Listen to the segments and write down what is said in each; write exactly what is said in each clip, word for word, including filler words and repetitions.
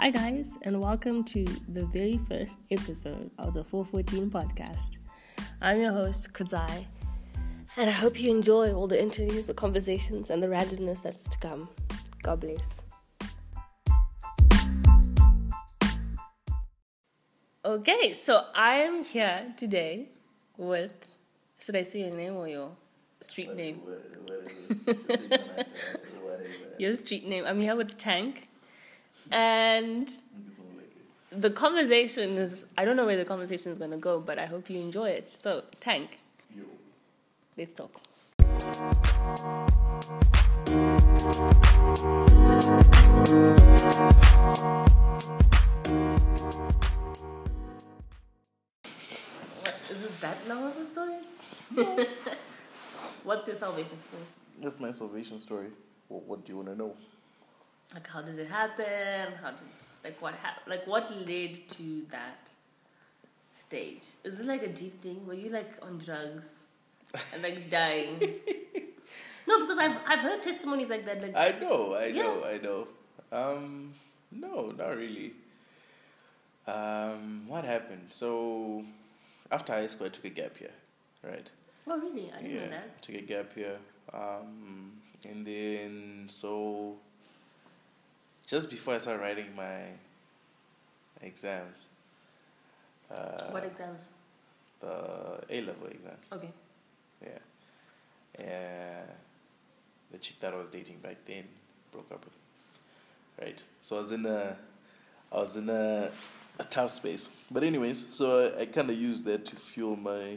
Hi guys, and welcome to the very first episode of the four fourteen podcast. I'm your host, Kudzai, and I hope you enjoy all the interviews, the conversations, and the randomness that's to come. God bless. Okay, so I am here today with, should I say your name or your street what, name? What, what Your street name. I'm here with Tank. And the conversation is, I don't know where the conversation is going to go, but I hope you enjoy it. So, Tank, Yo. let's talk. What, is it that long of a story? No. What's your salvation story? What's my salvation story? What, what do you want to know? Like, how did it happen? How did, like, what happened? Like, what led to that stage? Is it like a deep thing? Were you, like, on drugs and, like, dying? No, because I've I've heard testimonies like that. Like, I know, I yeah. know, I know. Um, no, not really. Um, what happened? So, after high school, I took a gap year, right? Oh, really? I didn't yeah, know that. I took a gap year. Um, and then, so... Just before I started writing my exams. Uh, What exams? The A-level exam. Okay. Yeah. Yeah. The chick that I was dating back then broke up with me. Right. So I was in a, I was in a, a tough space. But anyways, so I, I kind of used that to fuel my,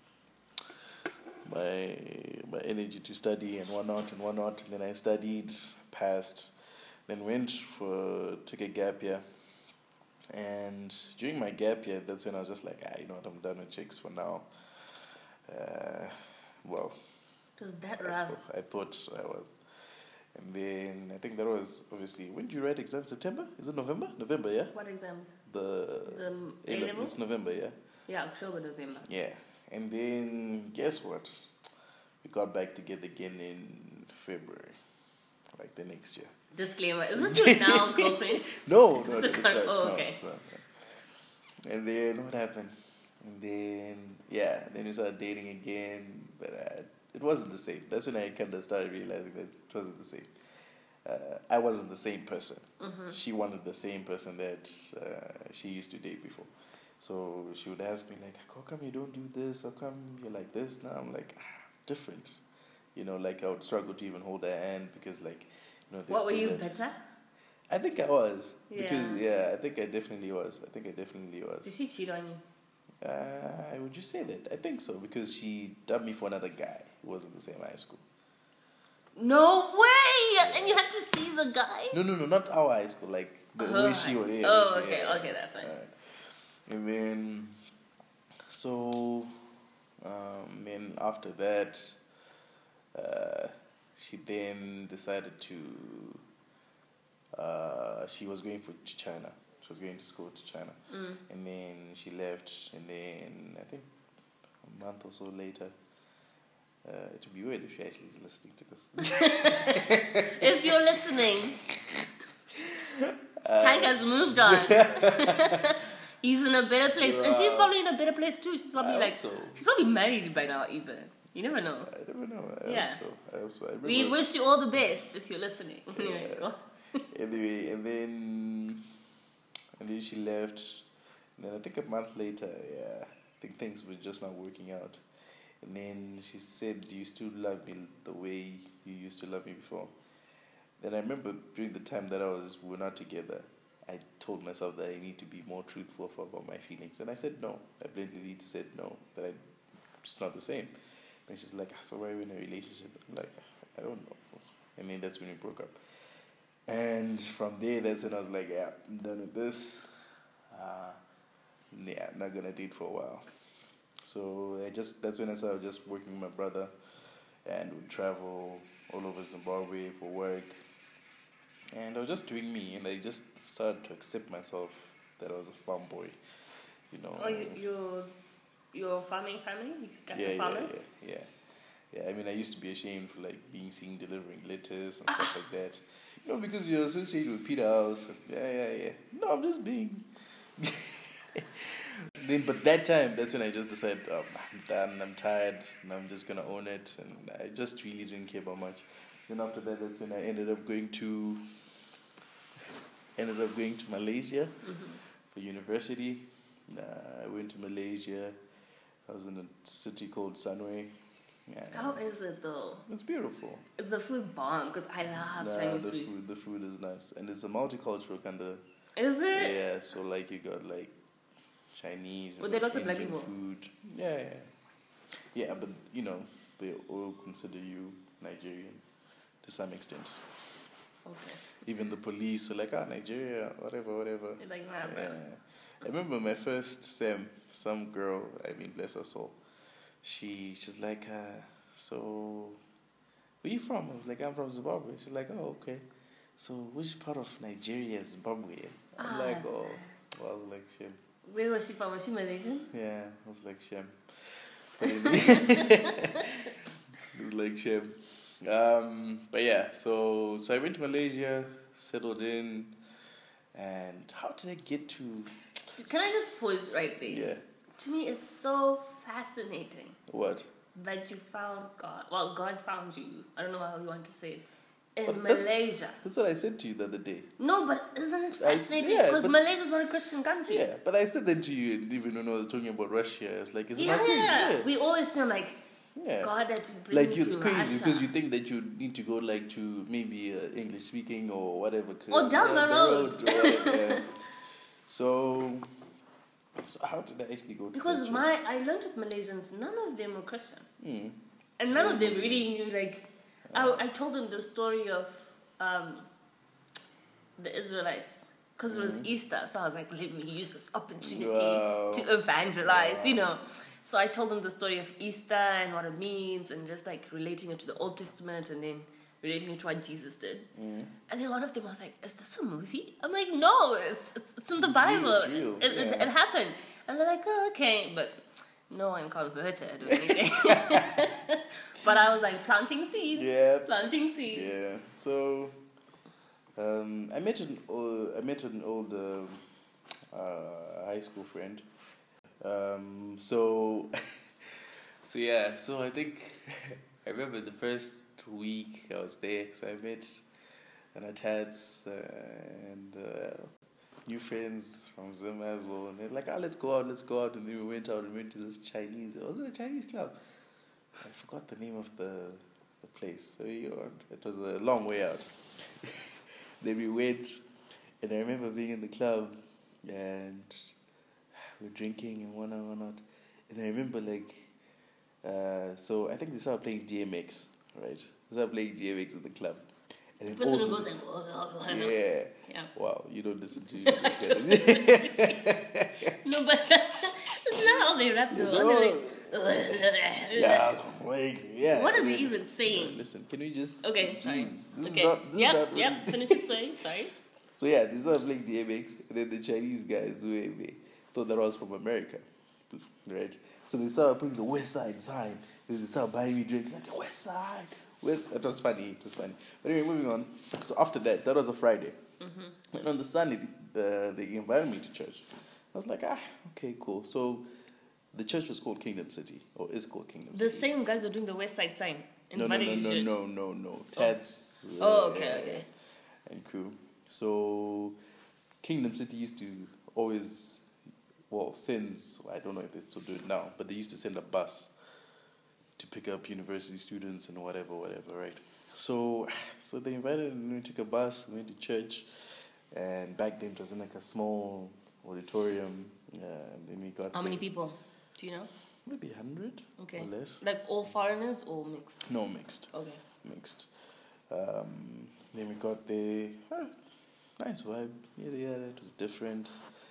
my, my energy to study and whatnot and whatnot. And then I studied, passed. Then went for, took a gap year. And during my gap year, that's when I was just like, ah, you know what, I'm done with chicks for now. Uh, well. It was that I rough. Th- I thought I was. And then I think that was, obviously, when did you write exams? September? Is it November? November, yeah? What exams? The, The A-level? It's November, yeah? Yeah, October, November. Yeah. And then, guess what? We got back together again in February. Like the next year. Disclaimer. Is this your now girlfriend? No, no, Is no, this it's a not, con- it's oh, not, okay. it's not. And then what happened? And then, yeah, then we started dating again, but uh, it wasn't the same. That's when I kind of started realizing that it wasn't the same. Uh, I wasn't the same person. Mm-hmm. She wanted the same person that uh, she used to date before. So she would ask me, like, how come you don't do this? How come you're like this? Now I'm like, ah, different. You know, like I would struggle to even hold her hand because, like, you know, What, were you that. better? I think I was. Yeah. Because, yeah, I think I definitely was. I think I definitely was. Did she cheat on you? Uh, would you say that? I think so, because she dubbed me for another guy who was in the same high school. No way! And you had to see the guy? No, no, no, not our high school, like the Oh, way she was. Yeah, oh, way she- okay, yeah, okay, that's fine. Alright. And then, so, um, then after that, uh, she then decided to, uh, she was going for to China. She was going to school to China. Mm. And then she left, and then I think a month or so later, uh, it would be weird if she actually is listening to this. If you're listening, uh, Tank has moved on. He's in a better place. And she's Wow. probably in a better place too. She's probably I like, hope so. she's probably married by now even. You never know. I never know. I Yeah. hope so. I hope so. I remember, We wish you all the best if you're listening. Yeah. Anyway, and then and then she left. And then I think a month later, yeah, I think things were just not working out. And then she said, "Do you still love me the way you used to love me before?" Then I remember during the time that I was we were not together, I told myself that I need to be more truthful about my feelings, and I said no. I blatantly said no, that I it's not the same. And she's like, "So why are we in a relationship?" I'm like, "I don't know." And then that's when we broke up. And from there, that's when I was like, "Yeah, I'm done with this. Uh, yeah, I'm not gonna date for a while." So I just that's when I started just working with my brother, and would travel all over Zimbabwe for work. And I was just doing me, and I just started to accept myself that I was a farm boy, you know. Oh, you, you're, you're a farming family? You got yeah, the yeah, farmers? yeah, yeah, yeah. I mean, I used to be ashamed for like being seen delivering letters and stuff like that. No, because you're associated with Peter House. Yeah, yeah, yeah. No, I'm just being. Then, but that time, that's when I just decided, um, I'm done, I'm tired, and I'm just gonna own it, and I just really didn't care about much. Then after that, that's when I ended up going to, ended up going to Malaysia Mm-hmm. for university. Uh, I went to Malaysia. I was in a city called Sunway. Yeah. How is it though? It's beautiful. Is the food bomb? Because I love Nah, Chinese the food. food, the food is nice, and it's a multicultural kind of. Is it? Yeah, so like you got like Chinese, Well, there are got lots of black Indian people. food. Yeah, yeah, yeah. But you know, they all consider you Nigerian to some extent. Okay. Even the police are like, ah, Nigeria, whatever, whatever. It's like, nah, Yeah. bro. I remember my first sem, some girl, I mean, bless her soul, she, she's like, uh, so, where you from? I was like, I'm from Zimbabwe. She's like, oh, okay. So, which part of Nigeria is Zimbabwe in? I'm Ah, like, oh, sad. well, I was like, shame. Where was she from? Was she Malaysian? Yeah, I was like, shame. But anyway, it was like, shame. Um, but yeah, so, so I went to Malaysia, settled in, and how did I get to... Can I just pause right there? Yeah. To me, it's so fascinating What? that you found God. Well, God found you. I don't know how you want to say it. In But that's- Malaysia. That's what I said to you the other day. No, but isn't it I s- fascinating? yeah, Because but- Malaysia's not a Christian country. Yeah, but I said that to you, and even when I was talking about Russia, it's like, it's Yeah, not crazy. yeah. Yeah. We always feel like, yeah. God had to bring Like me it's to crazy Russia. because you think that you need to go like to maybe uh, English speaking or whatever. Or down the road. or whatever, yeah. So, so how did I actually go to Because that my I learned with Malaysians, none of them were Christian. church? Mm. And none Yeah, of them Muslim. really knew, like, I, I told them the story of um, the Israelites. Because it was Mhm. Easter. So I was like, let me use this opportunity Wow. to evangelize, you Wow. know. So I told them the story of Easter and what it means and just like relating it to the Old Testament and then relating it to what Jesus did. Mm. And then one of them was like, is this a movie? I'm like, no, it's it's, it's in the It's real, Bible. it's real, It, it, yeah. it happened. And they're like, oh, okay. But no one converted or anything. But I was like planting seeds. Yeah. Planting seeds. Yeah. So, um, I met an old, I met an old um, uh, high school friend. Um, so, so yeah. So I think I remember the first week I was there. So I met Anatats uh, and uh, new friends from Zim as well. And they're like, "Ah, let's go out, let's go out." And then we went out and went to this Chinese. Was it a Chinese club? I forgot the name of the the place. So we went, it was a long way out. Then we went, and I remember being in the club, and we were drinking and whatnot, whatnot. And I remember like, uh, so I think they started playing D M X, right? They started playing D M X in the club. And The then person all who the- goes like, whoa, whoa, whoa, no. yeah. Yeah. Wow, you don't listen to this guy. No, but it's not how they rap though. No. They're like, Yeah, like, yeah. what are and they then- even saying? Listen, can we just... Okay, sorry. Jeez, this Okay. is not... This Yep, is not yep. Finish your story. Sorry. So yeah, they started playing D M X, and then the Chinese guys who were there thought that I was from America, right? So they started putting the West Side sign, and they started buying me drinks like the West Side, West. It was funny, it was funny. But anyway, moving on. So after that, that was a Friday, Mm-hmm. and on the Sunday, the, they invited me to church. I was like, ah, okay, cool. So the church was called Kingdom City, or is called Kingdom The City. same guys were doing the West Side sign. No, no, no, Invited you no, to church. no, no, no. Tats. Oh, uh, okay, okay. And crew. So, Kingdom City used to always, well, sends, I don't know if they still do it now, but they used to send a bus to pick up university students and whatever, whatever, right? So, so they invited and we took a bus, we went to church, and back then it was in like a small auditorium, uh, and then we got How many there- people? Do you know? Maybe one hundred Okay. or less. Like all foreigners or mixed? No, mixed. Okay. Mixed. Um, then we got the ah, nice vibe. Yeah, yeah, it was different.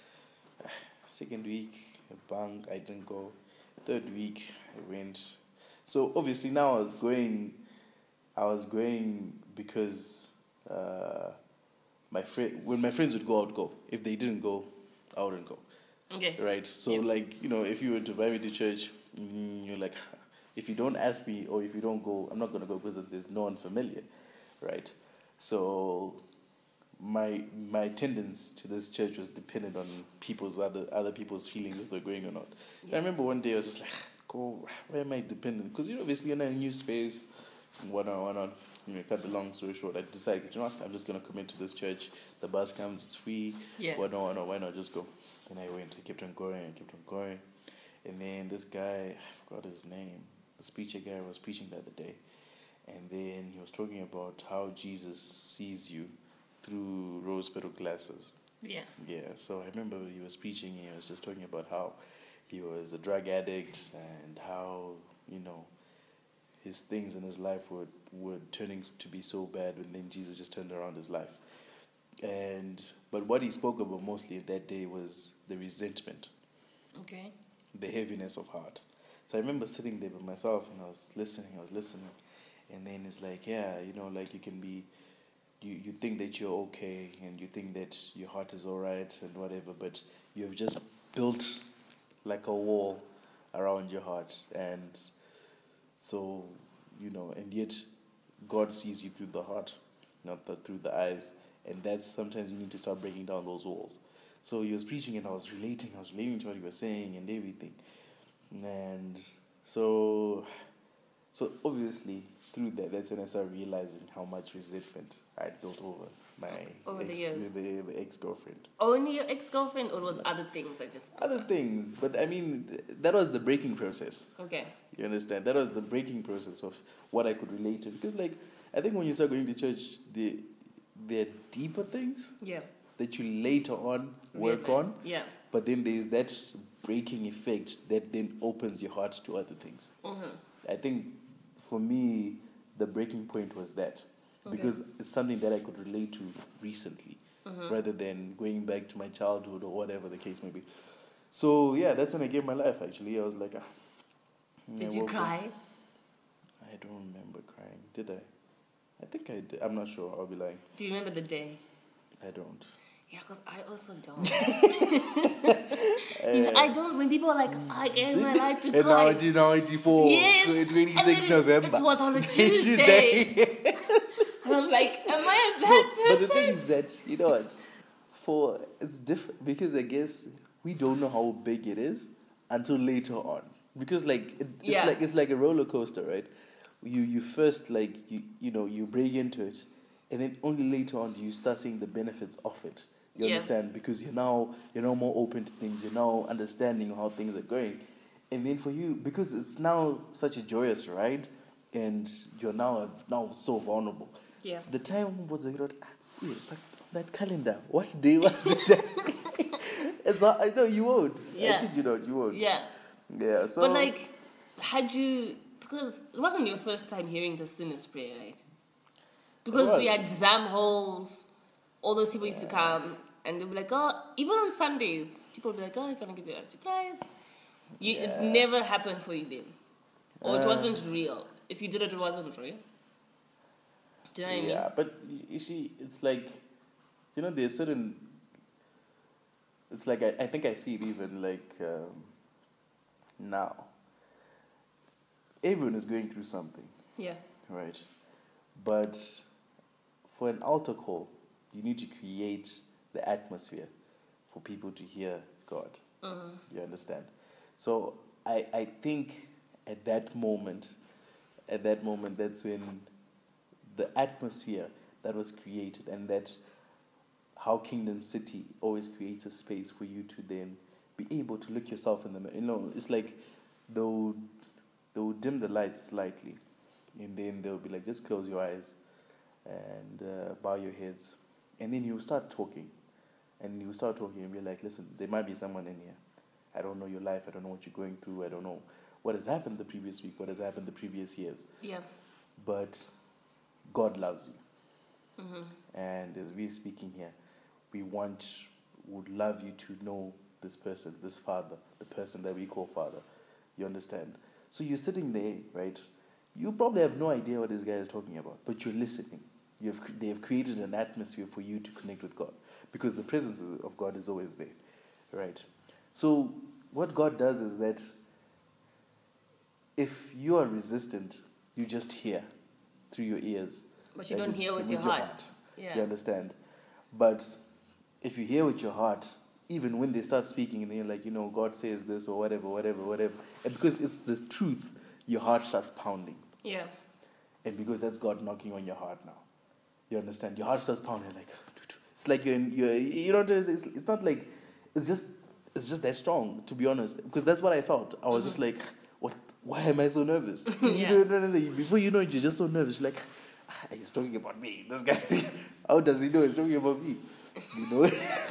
Second week, a bang, I didn't go. Third week, I went. So obviously now I was going. I was going because uh, my friend, when my friends would go, I would go. If they didn't go, I wouldn't go. Okay. Right. So Yeah. like, you know, if you were to invite me to church, mm, you're like, if you don't ask me or if you don't go, I'm not gonna go because there's no one familiar, right? So my my attendance to this church was dependent on people's other other people's feelings if they're going or not. Yeah. I remember one day I was just like, "Go, why am I dependent?" Because you know, obviously you're in a new space. Why not? Why not? You know, cut the long story short, I decided, you know what, I'm just gonna commit to this church. The bus comes, it's free. Yeah. Why not? Why not? Why not? Just go. Then I went. I kept on going. I kept on going, and then this guy, I forgot his name. The preacher guy was preaching the other day, and then he was talking about how Jesus sees you through rose-petal glasses. Yeah. Yeah, so I remember he was preaching, and he was just talking about how he was a drug addict and how, you know, his things in his life were, were turning to be so bad, and then Jesus just turned around his life. And but what he spoke about mostly that day was the resentment, Okay. the heaviness of heart. So I remember sitting there by myself, and I was listening, I was listening, and then it's like, yeah, you know, like you can be, you, you think that you're okay, and you think that your heart is all right and whatever, but you've just built like a wall around your heart. And so, you know, and yet God sees you through the heart, not the, through the eyes. And that's sometimes you need to start breaking down those walls. So he was preaching, and I was relating, I was relating to what he was saying and everything. And so, so obviously through that, that's when I started realizing how much resentment I had built over my Over the ex, years. the, the ex-girlfriend. Only your ex-girlfriend, or was other things I just... Other things, but I mean, th- that was the breaking process. Okay. You understand? That was the breaking process of what I could relate to. Because, like, I think when you start going to church, the there are deeper things Yeah. that you later on work Realize. on. Yeah. But then there's that breaking effect that then opens your heart to other things. Mm-hmm. I think for me, the breaking point was that. Okay. Because it's something that I could relate to recently, Mm-hmm. rather than going back to my childhood or whatever the case may be. So, yeah, that's when I gave my life, actually. I was like, ah. Did I you woke up- cry? I don't remember crying. Did I? I think I did. I'm not sure. I'll be lying. Do you remember the day? I don't. Yeah, because I also don't. You know, I don't. When people are like, I gave my life to In Christ. nineteen ninety-four, Yes. twenty-sixth And then November. It was on a Tuesday. And I'm like, am I a bad person? But the thing is that, you know what? For, it's different because I guess we don't know how big it is until later on. Because like, it, it's Yeah. like, it's like a roller coaster, right? You, you first like, you, you know, you break into it, and then only later on do you start seeing the benefits of it. You Yeah. understand? Because you're now, you're now more open to things. You're now understanding how things are going. And then for you, because it's now such a joyous ride, and you're now, now so vulnerable. Yeah. The time was like, ah, wait, but that calendar, what day was it? It's not, I know you won't. Yeah. I think you know you won't. Yeah. Yeah. So. But like, had you, because it wasn't your first time hearing the sinner's prayer, right? Because was. we had exam halls, all those people used to come, and they'd be like, oh, even on Sundays, people would be like, oh, if you want to give your life to Christ. You, Yeah. It never happened for you then. Or it Uh, wasn't real. If you did it, it wasn't real. Do you know what I mean? Yeah, but y- you see, it's like, you know, there's certain. It's like I, I think I see it even like um, now. Everyone is going through something, Yeah. right? But for an altar call, you need to create the atmosphere for people to hear God. Mm-hmm. You understand? So I, I think at that moment, at that moment, that's when the atmosphere that was created, and that how Kingdom City always creates a space for you to then be able to look yourself in the mirror. You know, it's like they'll, they'll dim the lights slightly, and then they'll be like, just close your eyes and uh, bow your heads. And then you start talking. And you start talking and be like, listen, there might be someone in here. I don't know your life. I don't know what you're going through. I don't know what has happened the previous week, what has happened the previous years. Yeah. But God loves you. Mm-hmm. And as we're speaking here, we want, would love you to know this person, this father, the person that we call father. You understand? So you're sitting there, right? You probably have no idea what this guy is talking about, but you're listening. You've, they have created an atmosphere for you to connect with God, because the presence of God is always there, right? So what God does is that if you are resistant, you just hear through your ears. But you Like, don't it's hear with, your heart. Yeah. You understand? But if you hear with your heart, even when they start speaking and they're like, you know, God says this or whatever, whatever, whatever, and because it's the truth, your heart starts pounding. Yeah. And because that's God knocking on your heart now. You understand? Your heart starts pounding like, it's like you're, in, you're you know, it's, it's not like, it's just, it's just that strong, to be honest. Because that's what I felt. I was mm-hmm. just like, what? Why am I so nervous? Yeah. You know, before you know it, you're just so nervous. You're like, ah, he's talking about me. This guy, how does he know he's talking about me? You know?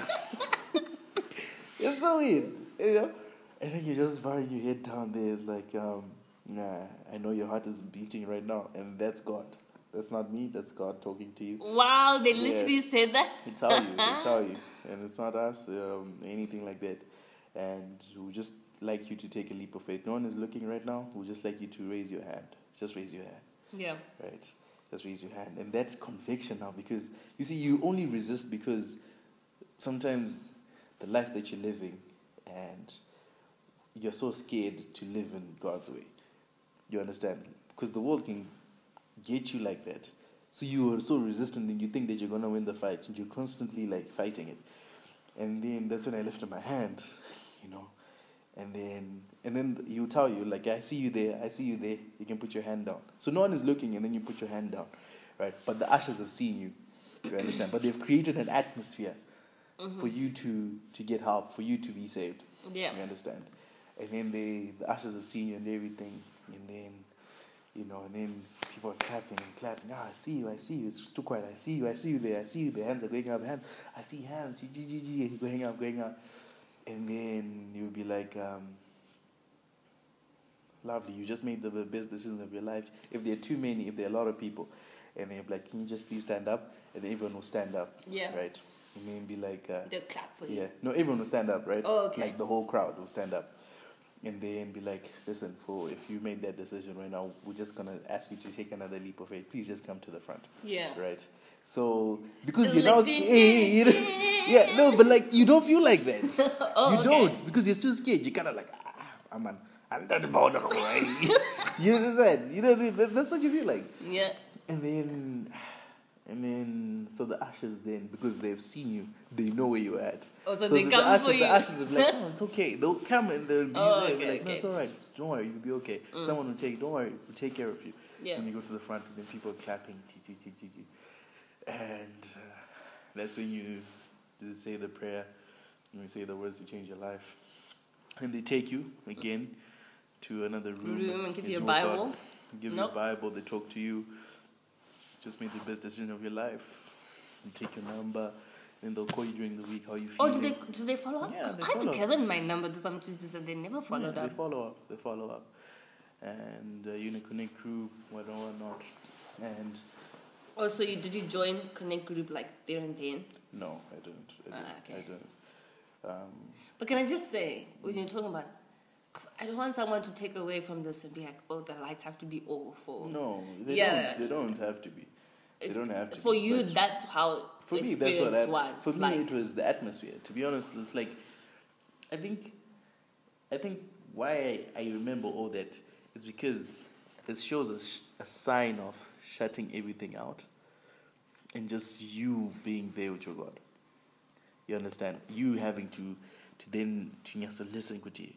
It's so weird, you know? And then you're just bowing your head down there. It's like, um, nah, I know your heart is beating right now. And that's God. That's not me. That's God talking to you. Wow, they literally yeah. said that? They tell you. They tell you. And it's not us, um, anything like that. And we just like you to take a leap of faith. No one is looking right now. We just like you to raise your hand. Just raise your hand. Yeah. Right? Just raise your hand. And that's conviction now, because, you see, you only resist because sometimes the life that you're living and you're so scared to live in God's way. You understand? Because the world can get you like that. So you are so resistant and you think that you're going to win the fight. And you're constantly like fighting it. And then that's when I lifted my hand, you know. And then and then you tell you, like, I see you there, I see you there, you can put your hand down. So no one is looking, and then you put your hand down, right? But the ushers have seen you, you understand? But they've created an atmosphere mm-hmm. for you to, to get help, for you to be saved. Yeah. You understand? And then they, the ushers have seen you and everything, and then, you know, and then people are clapping and clapping. Ah, I see you, I see you, it's too quiet, I see you, I see you there, I see you, the hands are going up, hands, I see hands, G, G, G, G, going up, going up. And then you'll be like, um, lovely, you just made the best decision of your life. If there are too many, if there are a lot of people, and they'll be like, can you just please stand up? And then everyone will stand up. Yeah. Right? And then be like... Uh, they'll clap for you. Yeah. No, everyone will stand up, right? Oh, okay. Like the whole crowd will stand up. And then be like, listen, for if you made that decision right now, we're just going to ask you to take another leap of faith. Please just come to the front. Yeah. Right? So, because It's you're like, now scared, you know, yeah, no, but like, you don't feel like that. Oh, you okay. don't, because you're still scared. You're kind of like, ah, I'm an under the border, right? You understand? You know, that's what you feel like. Yeah. And then, and then, so the ushers then, because they've seen you, they know where you're at. Oh, so, so they the, come the ushers, for you. The ushers will be like, oh, it's okay. They'll come and they'll be Oh, there. okay, Like, okay. no, it's all right. Don't worry, you'll be okay. Mm. Someone will take, don't worry, we'll take care of you. Yeah. And you go to the front, and then people are clapping, T, T, T, T, T. And uh, that's when you do say the prayer, and you say the words to change your life. And they take you again to another room. Room and give you a It's Bible. God. Give Nope. you a Bible. They talk to you. Just made the best decision of your life. You take your number, and they'll call you during the week. How you feel? Oh, do they do they follow up? Yeah, 'Cause they I follow haven't up. given my number to some teachers and they never followed yeah, up. They follow up. They follow up. And uh, you're in a Connect group, what or what not. And Oh, so you, did you join Connect group like there and then? no, I don't. I don't. Ah, okay. I don't. Um, But can I just say, when you're talking about, 'cause I don't want someone to take away from this and be like, oh, the lights have to be off for. no, they Yeah. don't. They don't have to be. They It's- don't have to. For be, you, but that's how for the me, that's what experience I, was. For me, like, it was the atmosphere. To be honest, it's like, I think, I think why I, I remember all that is because it shows a, sh- a sign of shutting everything out, and just you being there with your God. You understand? You having to, to then to just listen to you.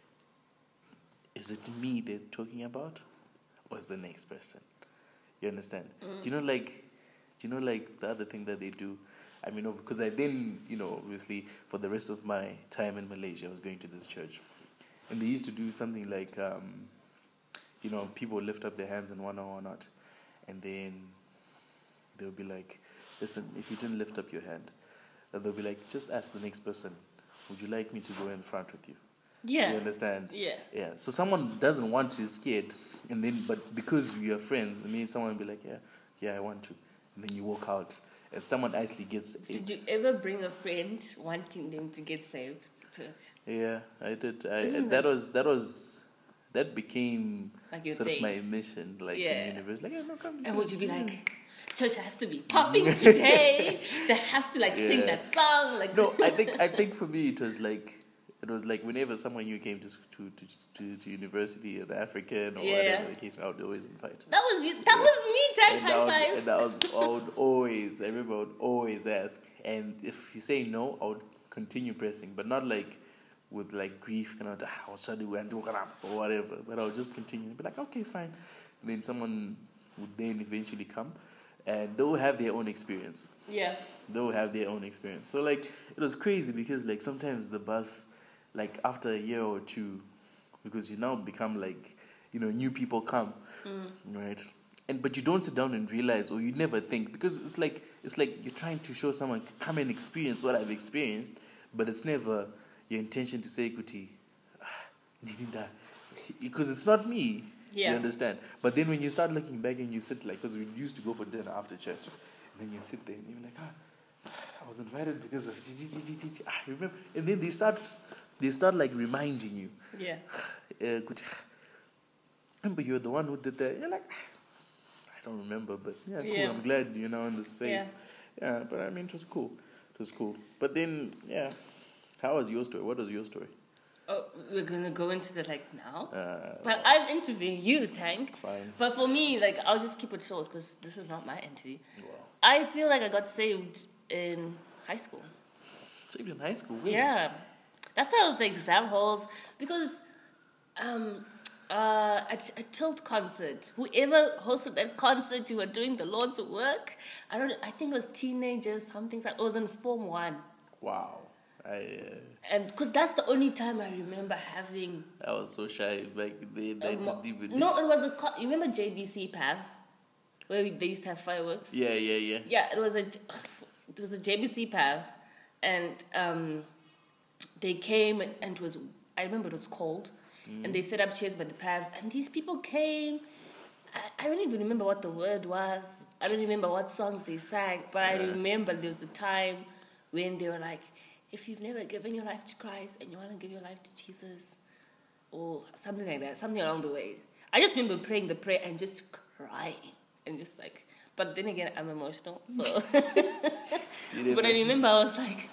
Is it me they're talking about, or is the next person? You understand? Mm. Do you know, like, do you know, like the other thing that they do? I mean, no, because I then, you know, obviously for the rest of my time in Malaysia, I was going to this church, and they used to do something like, um, you know, people would lift up their hands and one or one not, and then they'll be like, listen, if you didn't lift up your hand, and they'll be like, just ask the next person, would you like me to go in front with you? yeah. You understand? Yeah. Yeah. So someone doesn't want to, is scared, and then but because we are friends, I mean, someone will be like, yeah, yeah, I want to, and then you walk out, and someone actually gets. Did you ever bring a friend wanting them to get saved to church? Yeah, I did. I, Isn't that that- was that was that became Like your sort thing? of my mission, like Yeah. in university. Like, yeah, no, come. And would you be like, church has to be popping today? They have to like sing Yeah. that song, like No, I think I think for me it was like it was like whenever someone new came to to to to, to university or the African or Yeah. whatever the case, I would always invite. That was you. That was me. Tag And that, high would, five. and that was I would always. I remember I would always ask, and if you say no, I would continue pressing, but not like with like grief, kind of ah, what should I do and do or whatever. But I would just continue, be like, okay, fine. And then someone would then eventually come, and they'll have their own experience. Yeah. They'll have their own experience. So like it was crazy because like sometimes the bus, like after a year or two, because you now become like, you know, new people come, Mm. right? And but you don't sit down and realize, or you never think, because it's like it's like you're trying to show someone, come and experience what I've experienced, but it's never your intention to say, "Kuti, because it's not me." Yeah. You understand? But then when you start looking back and you sit like, because we used to go for dinner after church, and then you sit there and you're like, ah, I was invited because of I remember, and then they start they start like reminding you. Yeah. Uh, Kuti, remember you're the one who did that. You're like, I don't remember, but yeah, cool. Yeah. I'm glad you're now in the space. Yeah. yeah, but I mean, it was cool. It was cool. But then, yeah, how was your story? What was your story? Oh, we're gonna go into that like now. Uh, But I'm interviewing you, Tank. Fine. But for me, like, I'll just keep it short because this is not my interview. Wow. I feel like I got saved in high school. So even in high school, really? Yeah, that's how it was the exam halls because um, uh, at a Tilt concert, whoever hosted that concert, you were doing the Lord's work. I don't. I think it was teenagers. Something like it was in Form One. Wow. I uh, And because that's the only time I remember having. I was so shy back then. I Um, didn't even. no, it was a. co- You remember J B C P A V, where we, they used to have fireworks. Yeah, yeah, yeah. Yeah, it was a. It was a J B C P A V, and um, they came and it was. I remember it was cold, Mm. and they set up chairs by the P A V, and these people came. I, I don't even remember what the word was. I don't remember what songs they sang, but I Yeah. remember there was a time when they were like, if you've never given your life to Christ and you want to give your life to Jesus, or something like that, something along the way. I just remember praying the prayer and just crying and just like, but then again, I'm emotional, so. You But I didn't- remember I was like,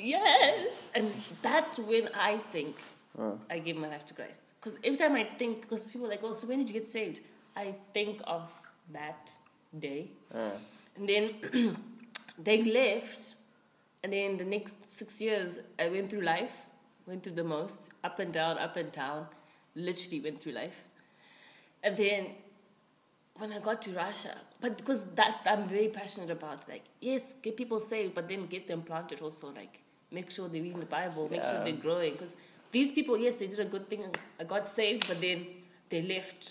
yes, and that's when I think Uh, I gave my life to Christ. Because every time I think, because people are like, oh, so when did you get saved? I think of that day. uh, And then they left. And then the next six years, I went through life, went through the most, up and down, up and down, literally went through life. And then when I got to Russia, but because that I'm very passionate about, like, yes, get people saved, but then get them planted also, like, make sure they're reading the Bible, make sure Yeah. they're growing. Because these people, yes, they did a good thing. I got saved, but then they left.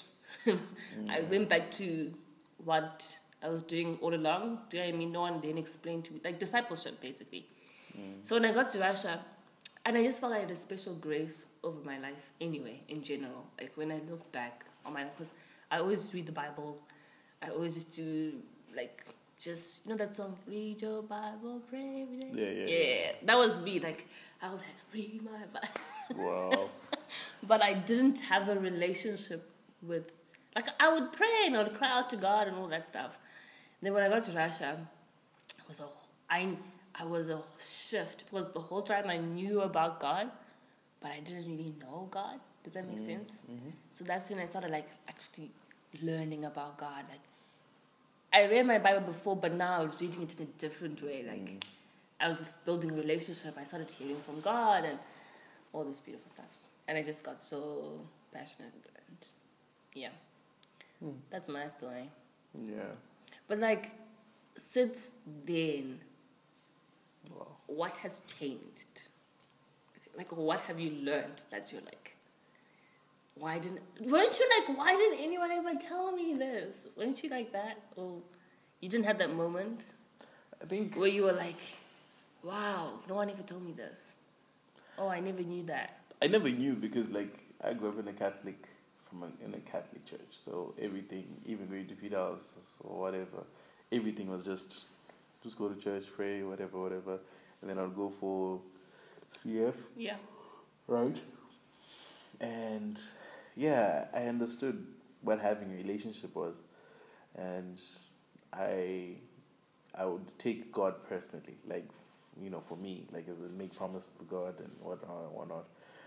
I went back to what I was doing all along. Do you know what I mean? No one then explained to me, like discipleship, basically. Mm. So when I got to Russia, and I just felt like I had a special grace over my life anyway, in general. Like when I look back on my life, because I always read the Bible. I always used to, like, just, you know that song, read your Bible, pray every day? Yeah, yeah, Yeah, yeah. that was me. Like, I would like, read my Bible. wow. But I didn't have a relationship with, like, I would pray and I would cry out to God and all that stuff. Then when I got to Russia, it was a, I, I was a shift because the whole time I knew about God, but I didn't really know God. Does that make sense? Mm-hmm. So that's when I started, like, actually learning about God. Like, I read my Bible before, but now I was reading it in a different way. Like, Mm. I was building a relationship. I started hearing from God and all this beautiful stuff. And I just got so passionate. And yeah, Mm. that's my story. Yeah. But like, since then, Wow. what has changed? Like, what have you learned that you're like, why didn't, weren't you like, why didn't anyone ever tell me this? Weren't you like that? Or you didn't have that moment I think where you were like, wow, no one ever told me this. Oh, I never knew that. I never knew because like I grew up in a Catholic from a, in a Catholic church, so everything, even going to Peter house or whatever, everything was just just go to church, pray, whatever, whatever, and then I'll go for C F, Yeah. right? And yeah, I understood what having a relationship was, and I I would take God personally, like, you know, for me, like as a make promises to God and whatnot and whatnot.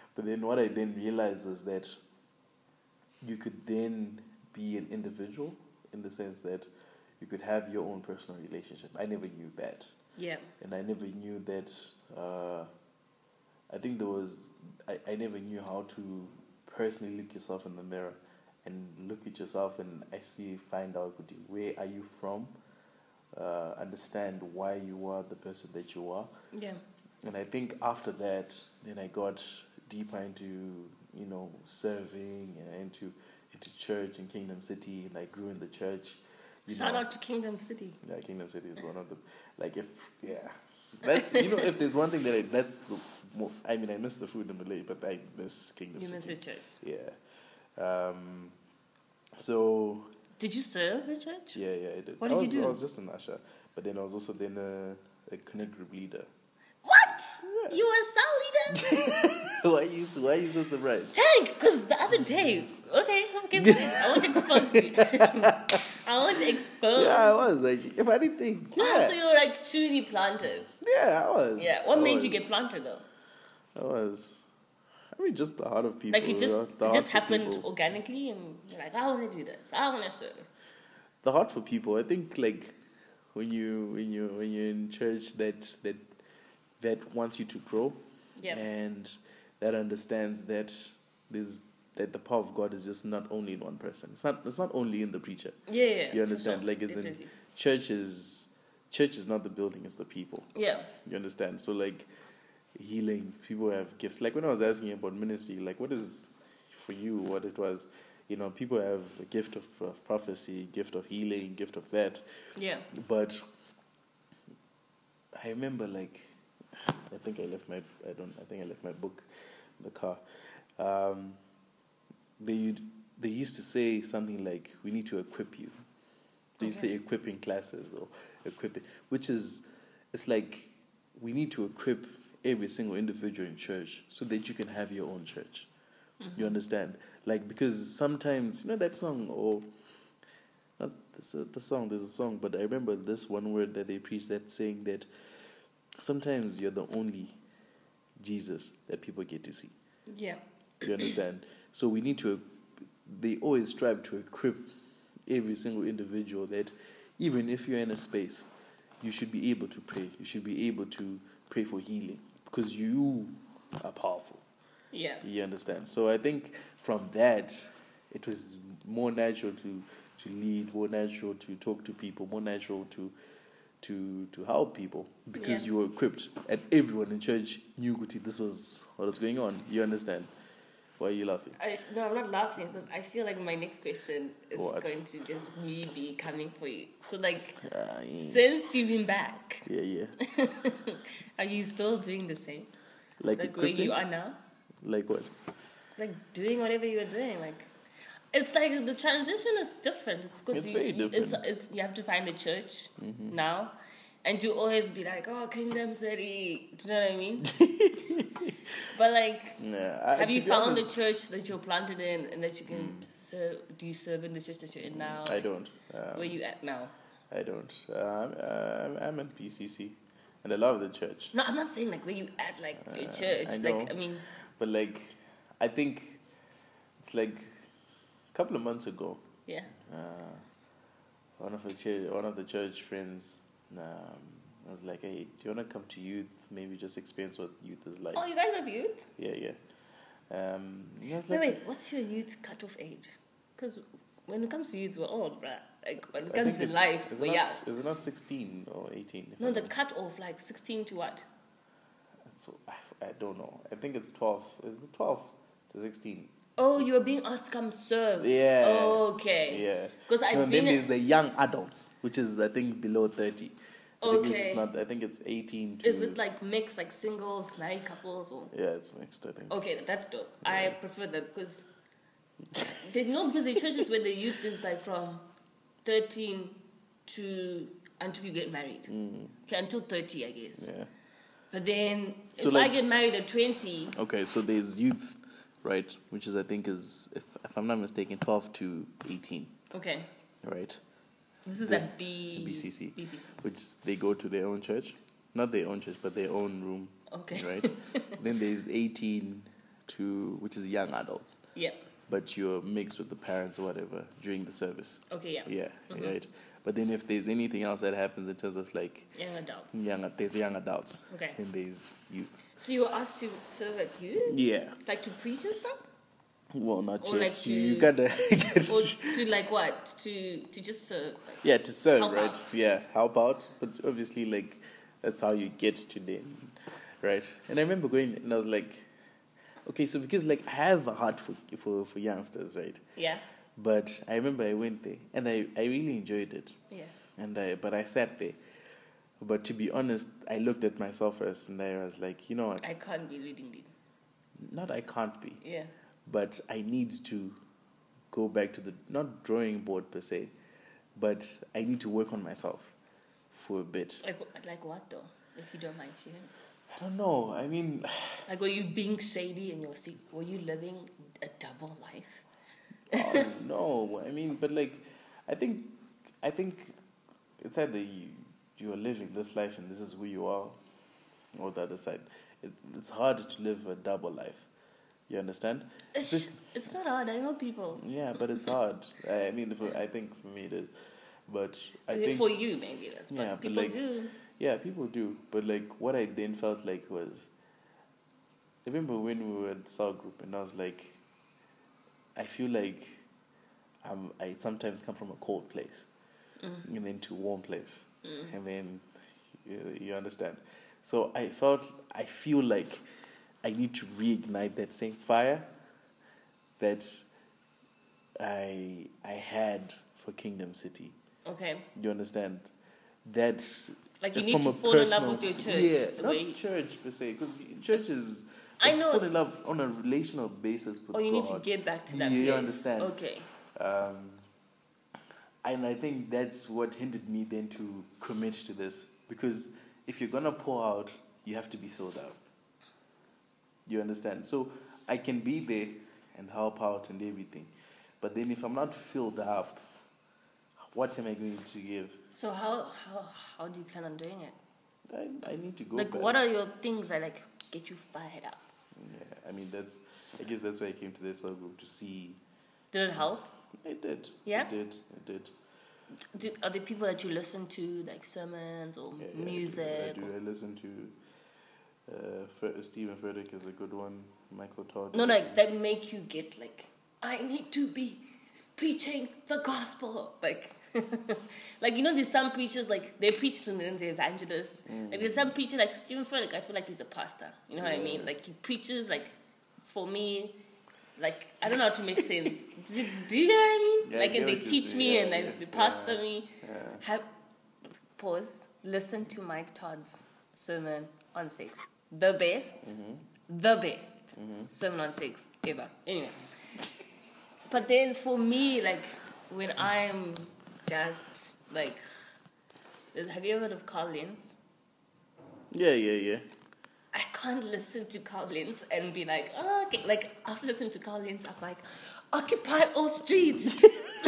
But then what I then realized was that you could then be an individual in the sense that you could have your own personal relationship. I never knew that. Yeah. And I never knew that, uh, I think there was, I, I never knew how to personally look yourself in the mirror and look at yourself and actually find out where are you from, uh, understand why you are the person that you are. Yeah. And I think after that, then I got deeper into, you know, serving and into into church in Kingdom City, and I grew in the church. You Shout know, out to Kingdom City. Yeah, Kingdom City is one of the, like if, yeah. That's, you know, if there's one thing that I, that's the, mo- I mean, I miss the food in Malay, but I miss Kingdom You City. miss the church. Yeah. Um, so. Did you serve the church? Yeah, yeah, I did. What I did was, you do? I was just an usher, but then I was also then a, a connect group leader. What? Yeah. You were a cell leader? why are you so, why are you so surprised? Tank, because the other day, okay, okay, fine. I won't expose you. I won't expose. Yeah, I was like, if anything, yeah, Oh, so you were like truly planted. yeah, I was. Yeah. What I made was, you get planted though? I was. I mean, just the heart of people. Like it just the it heart just for happened people. organically, and you're like, I want to do this. I want to serve. The heart for people. I think like when you when you when you're in church that that that wants you to grow, Yeah. and that understands that there's that the power of God is just not only in one person. It's not it's not only in the preacher. Yeah, yeah. You understand? Sure, like as definitely. in church is church is not the building, it's the people. Yeah. You understand? So like healing, people have gifts. Like when I was asking you about ministry, like what is for you what it was, you know, people have a gift of uh, prophecy, gift of healing, gift of that. Yeah. But I remember like I think I left my I don't I think I left my book in the car. Um, they they used to say something like we need to equip you. They used to say equipping classes or equipping, which is it's like we need to equip every single individual in church so that you can have your own church. Mm-hmm. You understand? Like because sometimes you know that song or not the, the song. There's a song, but I remember this one word that they preach that saying that sometimes you're the only Jesus that people get to see. Yeah. You understand? So we need to, they always strive to equip every single individual that even if you're in a space, you should be able to pray. You should be able to pray for healing because you are powerful. Yeah. You understand? So I think from that, it was more natural to, to lead, more natural to talk to people, more natural to to to help people because Yeah. you were equipped and everyone in church knew this was what was going on. You understand? Why are you laughing? I, no, I'm not laughing because I feel like my next question is What? going to just me be coming for you. So, like, Uh, yeah, since you've been back, yeah. yeah. are you still doing the same? Like, Like where equipping? you are now? Like what? Like doing whatever you're doing? Like, it's like the transition is different. It's because It's you, very you- different. It's, it's, you have to find a church Mm-hmm. now. And you always be like, oh, Kingdom City. Do you know what I mean? But like, Yeah, I, have to you be found honest, a church that you're planted in and that you can serve? Do you serve in the church that you're in now? I don't. Um, Where you at now? I don't. Um, I'm, I'm in P C C, and I love the church. No, I'm not saying like where you at, like your Uh, church. I Like, know. I mean, But like, I think it's like a couple of months ago. yeah. Uh, one of the church, one of the church friends, um, I was like, "Hey, do you want to come to youth? Maybe just experience what youth is like." Oh, you guys have youth? Yeah, yeah. Um, and I was Wait, like, wait. What's your youth cutoff age? Because when it comes to youth, we're old, bruh. Like when it I comes think to it's- life, is it we're not, young. Is it not sixteen or eighteen? if No, I'm the not- cutoff like sixteen to what? So I, I don't know. I think it's twelve. Is it twelve to sixteen? Oh, you were being asked to come serve. Yeah. Okay. Yeah. Because I've No, and been. then there's the young adults, which is I think below thirty. I think it's Okay. not. I think it's eighteen. To, Is it like mixed, like singles, married couples, or? Yeah, it's mixed. I think. Okay, that's dope. I prefer that because there's no because the churches where the youth is like from thirteen to until you get married. Mm, Okay, until thirty, I guess. yeah. But then So, if like- I get married at twenty, Okay, so there's youth, right? Which is I think is if if I'm not mistaken, twelve to eighteen, okay, right? this is The- a B B C C. B C C. Which they go to their own church, not their own church, but their own room, Okay. right? Then there's eighteen to, which is young adults. Yeah. But you're mixed with the parents or whatever during the service. Okay, yeah. Yeah, Mm-hmm. right. But then if there's anything else that happens in terms of like Young adults. young, there's young adults. Okay. And there's youth. So you were asked to serve at youth? Yeah. Like to preach and stuff? Well, not Or yet. like to- you, you gotta get Or to like what? To to just serve? Like, yeah, to serve, help right? out. Yeah, help out. But obviously, like that's how you get to them, right? And I remember going and I was like, okay, so because like I have a heart for for for youngsters, right? yeah. But I remember I went there and I, I really enjoyed it. Yeah. And I but I sat there. But to be honest, I looked at myself first and I was like, you know what? I can't be leading them. Not I can't be, Yeah. but I need to go back to the not drawing board per se, but I need to work on myself for a bit. Like like what though? If you don't mind sharing. I don't know. I mean, Like were you being shady in your seat? Were you living a double life? oh, no. I mean, but like, I think, I think it's either you you are living this life and this is who you are, or the other side. It, it's hard to live a double life. You understand? It's, Especially- it's not hard. I know people. Yeah, but it's hard. I mean, for, I think for me it is, but I think For you, maybe that's. But Yeah, but people like- do. yeah, people do. But like, what I then felt like was, I remember when we were at cell group, and I was like, I feel like, um, I sometimes come from a cold place, Mm. and then to a warm place, Mm. and then you, you understand. So I felt, I feel like I need to reignite that same fire that I I had for Kingdom City. Okay. You understand? That's Like you uh, need from to a fall in love personal- with your church. Yeah, the not way- church per se, because church is I like, know- fall in love on a relational basis with Or you need to God. get back to that Yeah, you place. understand. Okay. Um, and I think that's what hindered me then to commit to this, because if you're gonna pour out, you have to be filled out. You understand? So I can be there and help out and everything, but then if I'm not filled up, what am I going to give? So how how how do you plan on doing it? I, I need to go Like back. what are your things that like get you fired up? Yeah, I mean that's. I guess that's why I came to this cell group to see. Did it help? It did. Yeah? It did. It did. Did, are there people that you listen to, like sermons or Yeah, yeah, music? I do. I, do. or- I listen to. Uh, Fre- Stephen Frederick is a good one. Michael Todd. No, like that make you get like I need to be preaching the gospel, like. Like you know, there's some preachers like they preach and then they're evangelists. Mm. Like there's some preachers like Stephen Frederick. I feel like he's a pastor. You know what I Yeah. mean? Like he preaches like it's for me. Like I don't know how to make sense. Do you, do you get what I mean? Yeah, I like get and they what you teach say. me Yeah, and like yeah, they pastor yeah. me. Yeah. Have pause. Listen to Mike Todd's sermon on sex. The best. Mm-hmm. The best Mm-hmm. sermon on sex ever. Anyway. But then for me, like when I'm just like, have you ever heard of Carl Lenz? Yeah, yeah, yeah. I can't listen to Carl Lenz and be like, oh, okay. Like after listening to Carl Lenz, I'm like, occupy all streets.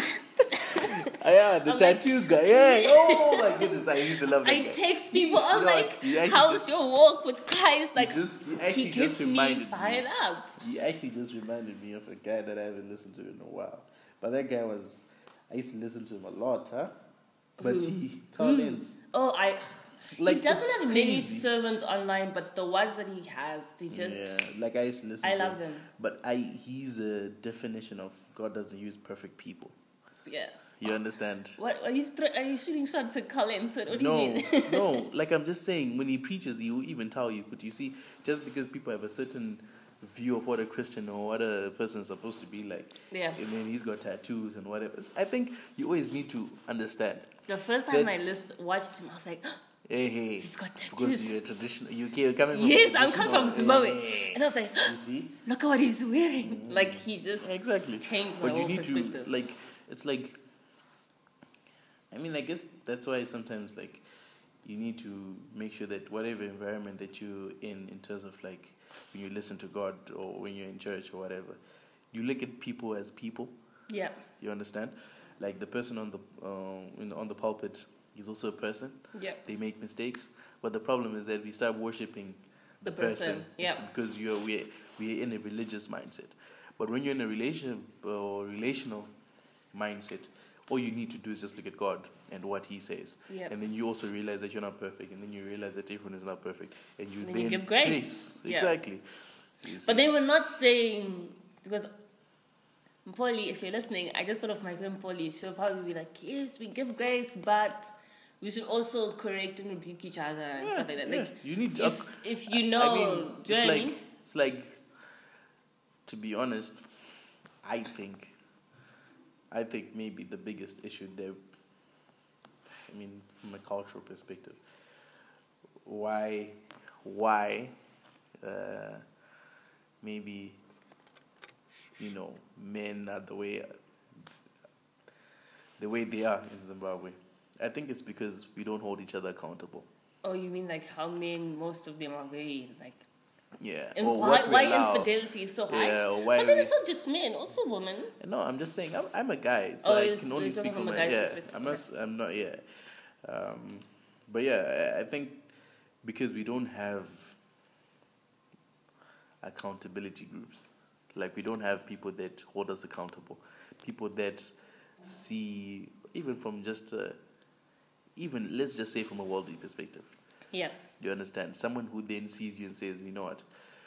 Ah, yeah, the I'm like- tattoo guy. Yeah. Oh my goodness, I used to love that I guy. text people. I'm You know like, what? You actually how's just- your walk with Christ? Like, just, you actually he just gets me reminded fired me. up. You actually just reminded me of a guy that I haven't listened to in a while. But that guy was, I used to listen to him a lot, huh? But Who? he, Carl Who? Lenz. Oh, I. Like, he doesn't it's have many crazy. sermons online, but the ones that he has, they just. Yeah, like I used to listen I to love him. him. But I, he's a definition of God doesn't use perfect people. Yeah. You understand? What are you? Str- are you shooting shots at Collins? What do No, you mean? no. Like I'm just saying, when he preaches, he will even tell you. But you see, just because people have a certain view of what a Christian or what a person is supposed to be like, Yeah. and then he's got tattoos and whatever. It's, I think you always need to understand. The first time That- I list- watched him, I was like, Hey, hey, he's got because tattoos. you're traditional. You you're coming from. a Yes, I'm coming from traditional- Zimbabwe. And I was like, You see, look at what he's wearing. Like, he just exactly. changed my But you whole need perspective. to like. It's like. I mean, I guess that's why sometimes like, you need to make sure that whatever environment that you're in, in terms of like, when you listen to God or when you're in church or whatever, you look at people as people. Yeah. You understand? Like the person on the uh, in, on the pulpit, he's also a person. Yeah. They make mistakes, but the problem is that we start worshiping the, The person, yeah. It's because you're we we're in a religious mindset. But when you're in a relation or relational mindset, all you need to do is just look at God and what He says. Yep. And then you also realize that you're not perfect. And then you realize that everyone is not perfect. And you And then then you give grace. Yeah. Exactly. You see. But they were not saying, because Polly, if you're listening, I just thought of my friend Polly. She'll probably be like, yes, we give grace, but we should also correct and rebuke each other and Yeah, stuff like that. yeah. Like, You need to- if, if you know, I mean, do you it's know what I like mean? it's like, to be honest, I think, I think maybe the biggest issue there. I mean, from a cultural perspective, why, why, uh, maybe, you know, men are the way, the way they are in Zimbabwe. I think it's because we don't hold each other accountable. Oh, you mean like how men, most of them are very like. Yeah. And or why, what we why allow. infidelity is so high? Yeah, or why But then we- it's not just men, also women. No, I'm just saying I'm I'm a guy, so Oh, I it's- can only it's speak from from a my guy's yeah. perspective, I'm not I'm not yeah. Um, but yeah, I, I think because we don't have accountability groups, like we don't have people that hold us accountable, people that see even from just uh, even let's just say from a worldly perspective. Yeah. You understand? Someone who then sees you and says, you know what?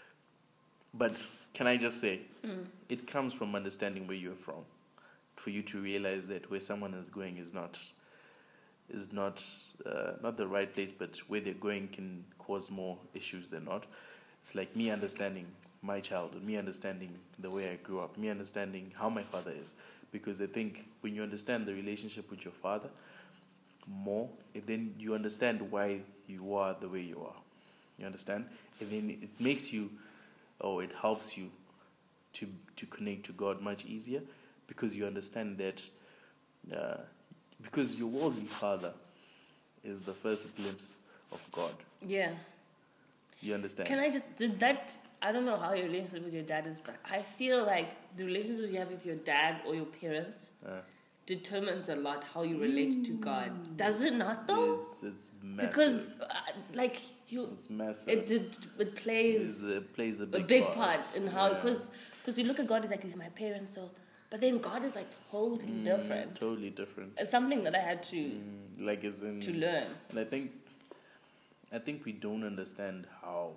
But can I just say, Mm. it comes from understanding where you're from, for you to realize that where someone is going is not, is not, uh, not the right place, but where they're going can cause more issues than not. It's like me understanding my childhood, me understanding the way I grew up, me understanding how my father is, because I think when you understand the relationship with your father more, and then you understand why you are the way you are. You understand? And then it makes you, or it helps you to to connect to God much easier, because you understand that, uh, because your worldly father is the first glimpse of God. Yeah. You understand? Can I just, did that, I don't know how your relationship with your dad is, but I feel like the relationship you have with your dad or your parents Uh, determines a lot how you relate to God. Does it not though? it's it's massive. Because, uh, like, you, it's massive. it did, it plays It's, uh, plays a a big, big part in how, Yeah. because because you look at God as like, he's my parent, so, but then God is like totally Mm, different. Totally different. It's something that I had to Mm, like as in to learn. And I think, I think we don't understand how.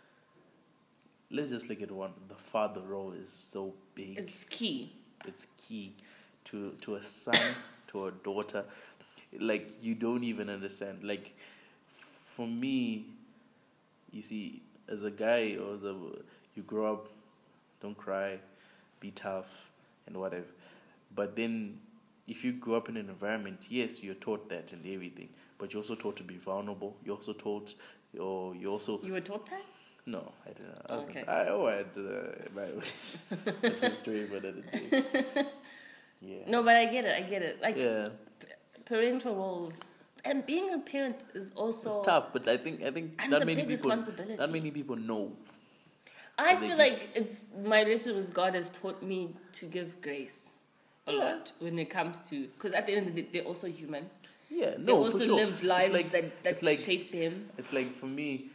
Let's just look at one. The father role is so big. It's key. It's key to to a son, to a daughter. Like you don't even understand. Like for me, you see, as a guy or the you grow up, don't cry, be tough, and whatever. But then, if you grow up in an environment, yes, you're taught that and everything, but you're also taught to be vulnerable. You're also taught, or you also You were taught that? no, I didn't. I wasn't. Okay. I oh, I had uh, my that's a story for another day. Yeah. No, but I get it. I get it. Like Yeah, parental roles, and being a parent is also it's tough, but I think I think And not it's a many big people responsibility. not many people know. I They feel give- like it's my relationship with God has taught me to give grace a Yeah. lot when it comes to, because at the end of the day they're also human. Yeah, They no, also for sure. lived lives it's like, that that it's like shaped them. it's like for me.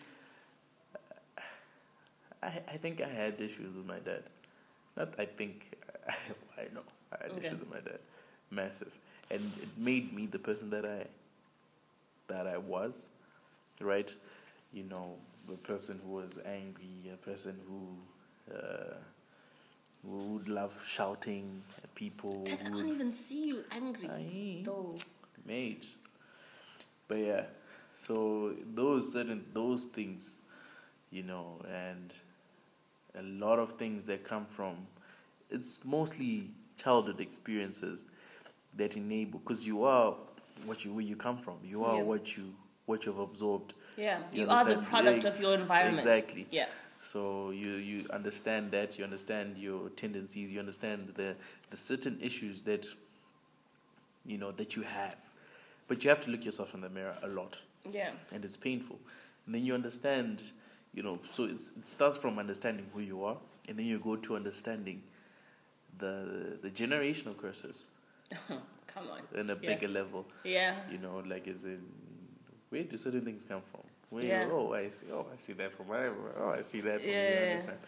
I I think I had issues with my dad. Not I think I know I had Okay. issues with my dad, massive, and it made me the person that I that I was, right? You know, a person who was angry, a person who uh, who would love shouting at people. Dad, I who can't would, even see you angry Aye. though. mate. But yeah, so those certain those things, you know, and a lot of things that come from, it's mostly childhood experiences that enable, because you are what you where you come from. You are Yeah. what you what you've absorbed. Yeah, You you, are the understand? product Ex- of your environment. Exactly. Yeah. So you, you understand that, you understand your tendencies, you understand the the certain issues that you know that you have. But you have to look yourself in the mirror a lot. Yeah. And it's painful. And then you understand, you know, so it's, it starts from understanding who you are, and then you go to understanding the the generational curses Come on. in a Yeah. bigger level. Yeah. You know, like as in, where do certain things come from? Where Yeah. you, oh, I see, oh, I see that from my, oh, I see that from you, Yeah. understand?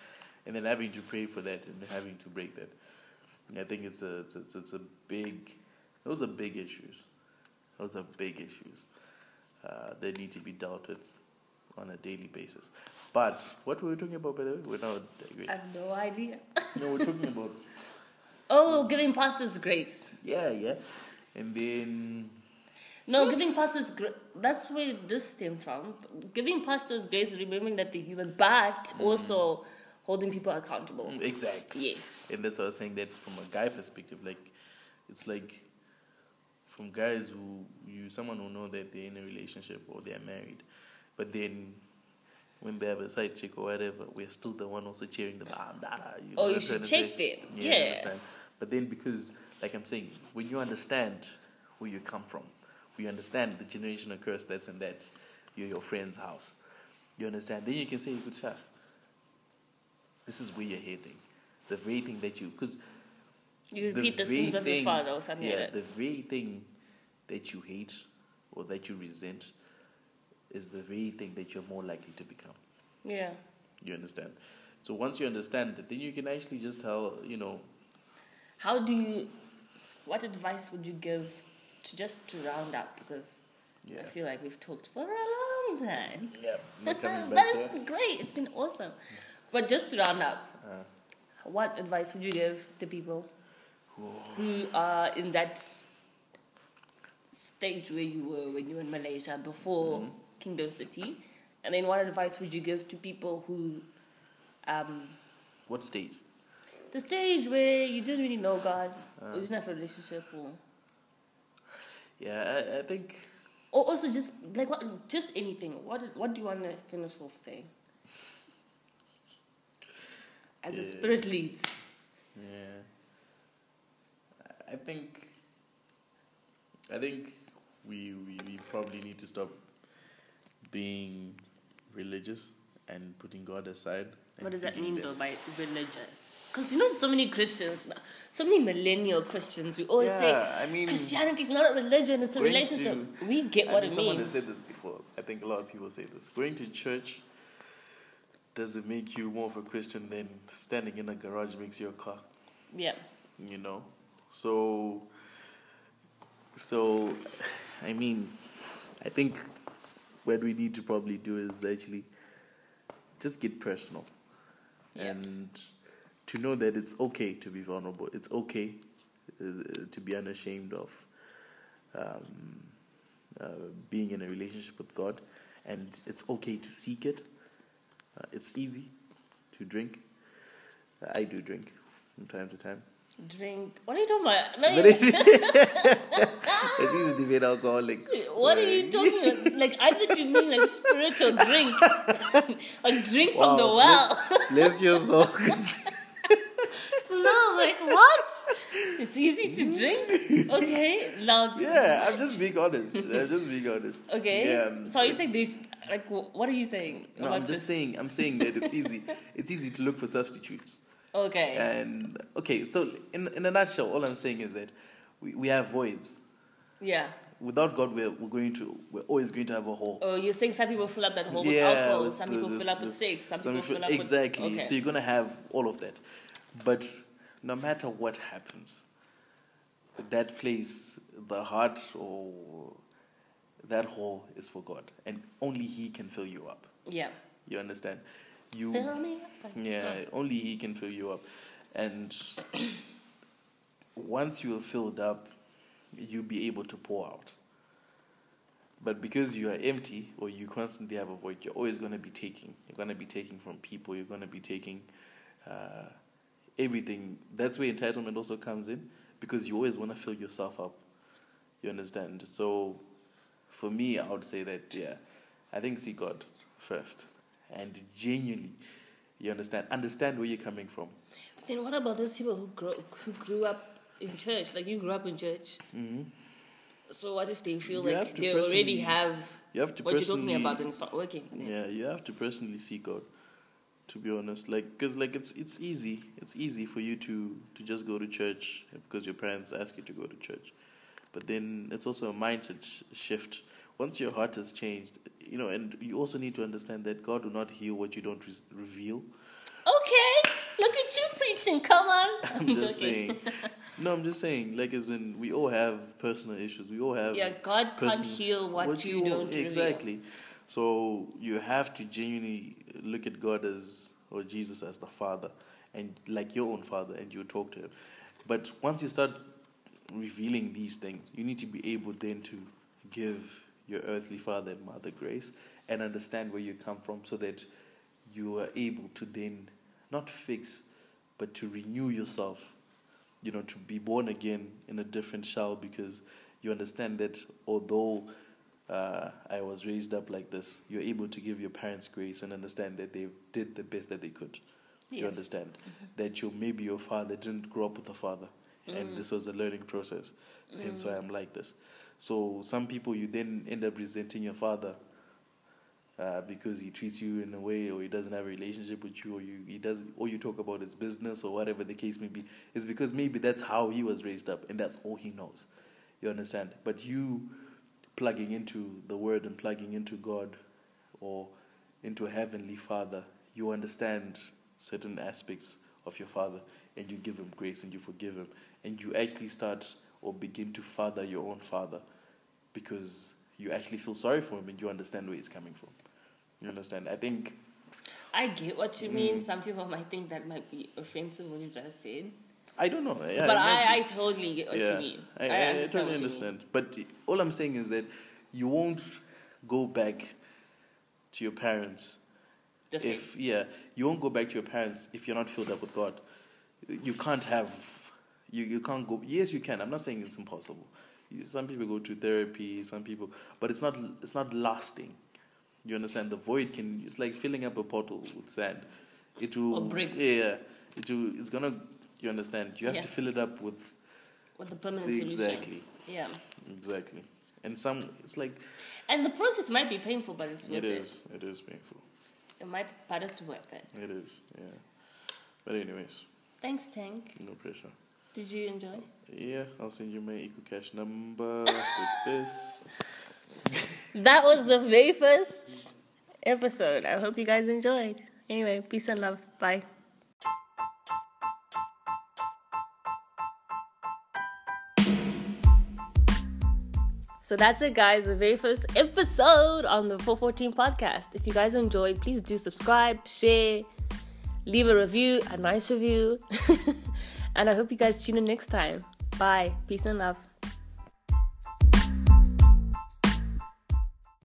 and then having to pray for that and having to break that. I think it's a it's, it's, it's a big. Those are big issues. Those are big issues uh, that need to be dealt with on a daily basis. But what were we talking about, by the way? We're not. I have no idea. No, we're talking about. Oh, giving pastors grace. Yeah, yeah, and then. No, giving pastors grace. That's where this stemmed from. Giving pastors grace, remembering that they're human, but mm. also holding people accountable. Exactly. Yes. And that's why I was saying that from a guy perspective, like, it's like, from guys who, you, someone who know that they're in a relationship or they're married, but then when they have a side chick or whatever, we're still the one also cheering them. Ah, nah, nah, you know oh, you should check them. Yeah. yeah. Understand? But then because, like I'm saying, when you understand where you come from, you understand the generational curse that's in that, you're your friend's house, you understand, then you can say, good shot. This is where you're heading. The very thing that you, because you repeat the, the sins of your father or something yeah, like that. The very thing that you hate or that you resent is the very thing that you're more likely to become. Yeah. You understand? So once you understand it, then you can actually just tell, you know. How do you, what advice would you give to just to round up? Because yeah. I feel like we've talked for a long time. Yeah. That is great. It's been awesome. But just to round up, uh, what advice would you give to people whoa. who are in that stage where you were when you were in Malaysia before mm-hmm. Kingdom City? And then what advice would you give to people who... Um, what stage? The stage where you didn't really know God, uh, or you didn't have a relationship, or... Yeah, I, I think... Or also just, like, what, just anything. What What do you want to finish off saying? As yeah. the Spirit leads. Yeah. I think... I think we, we, we probably need to stop being religious and putting God aside. What does that mean, though, by religious? Because, you know, so many Christians, so many millennial Christians, we always yeah, say, I mean, Christianity is not a religion, it's a relationship. To, we get I what mean, it someone means. Someone has said this before. I think a lot of people say this. Going to church doesn't make you more of a Christian than standing in a garage makes you a car. Yeah. You know? So, so, I mean, I think what we need to probably do is actually just get personal. Yep. And to know that it's okay to be vulnerable. It's okay uh, to be unashamed of um, uh, being in a relationship with God. And it's okay to seek it. Uh, it's easy to drink. Uh, I do drink from time to time. Drink? What are you talking about? No, it's easy to be an alcoholic. What right? are you talking about? Like, I thought you mean like spiritual drink. A drink wow, from the well. Bless, bless your soul. So now I'm like, what? It's easy to drink? Okay, now. Yeah, I'm just being honest. I'm just being honest. Okay. Yeah, um, so are you saying this? Like, what are you saying? No, I'm just this? saying. I'm saying that it's easy. It's easy to look for substitutes. Okay. And okay, so in in a nutshell, all I'm saying is that we, we have voids. Yeah. Without God, we're we're going to we're always going to have a hole. Oh, you're saying some people fill up that hole with yeah, alcohol, some the, people the, fill up the, with sex, some, some people fill up exactly. with... Okay. So you're gonna have all of that, but no matter what happens, that place, the heart or that hole is for God, and only He can fill you up. Yeah. You understand? You, fill me up. Yeah, no. Only He can fill you up. And once you are filled up, you'll be able to pour out. But because you are empty or you constantly have a void, you're always going to be taking. You're going to be taking from people. You're going to be taking uh, everything. That's where entitlement also comes in, because you always want to fill yourself up. You understand? So for me, I would say that, yeah, I think see God first. And genuinely, you understand, understand where you're coming from. Then what about those people who grew who grew up in church? Like you grew up in church. Mm-hmm. So what if they feel you like they already have you have to what you're talking about and it's not working? Yeah, you have to personally seek God. To be honest, like because like it's it's easy. It's easy for you to to just go to church because your parents ask you to go to church, but then it's also a mindset sh- shift. Once your heart has changed, you know, and you also need to understand that God will not heal what you don't re- reveal. Okay. Look at you preaching. Come on. I'm, I'm just joking. saying. No, I'm just saying. Like, as in, we all have personal issues. We all have. Yeah, God can't person- heal what, what you, you don't reveal. exactly. So you have to genuinely look at God as, or Jesus as the Father, and like your own Father, and you talk to Him. But once you start revealing these things, you need to be able then to give your earthly father and mother grace and understand where you come from, so that you are able to then not fix, but to renew yourself, you know, to be born again in a different shell, because you understand that although uh, I was raised up like this, you're able to give your parents grace and understand that they did the best that they could. Yeah. You understand mm-hmm. that you maybe your father didn't grow up with a father, mm. and this was a learning process, mm. hence why I'm like this. So some people, you then end up resenting your father uh, because he treats you in a way, or he doesn't have a relationship with you, or you he does, all you talk about is business, or whatever the case may be. It's because maybe that's how he was raised up, and that's all he knows. You understand? But you plugging into the Word and plugging into God, or into a Heavenly Father, you understand certain aspects of your father, and you give him grace and you forgive him, and you actually start or begin to father your own father, because you actually feel sorry for him and you understand where he's coming from. You understand? I think I get what you mean. Mm. Some people might think that might be offensive what you just said. I don't know. Yeah, but I, I, I totally get what yeah, you mean. I, I, I, understand I totally what understand. You but all I'm saying is that you won't go back to your parents. The same. If yeah, you won't go back to your parents if you're not filled up with God. You can't have, you, you can't go. Yes, you can. I'm not saying it's impossible. Some people go to therapy. Some people, but it's not. It's not lasting. You understand? The void can. It's like filling up a bottle with sand. It will. Or bricks. Yeah. It will. It's gonna. You understand? You have yeah. to fill it up with. With the permanent exactly. solution. Exactly. Yeah. Exactly. And some. It's like. And the process might be painful, but it's worth it. It is. It is painful. It might be, but it's worth it. It is, yeah. But anyways. Thanks, Tank. No pressure. Did you enjoy? Yeah, I'll send you my EcoCash number with this. That was the very first episode. I hope you guys enjoyed. Anyway, peace and love. Bye. So that's it, guys. The very first episode on the four fourteen podcast. If you guys enjoyed, please do subscribe, share, leave a review, a nice review. And I hope you guys tune in next time. Bye. Peace and love.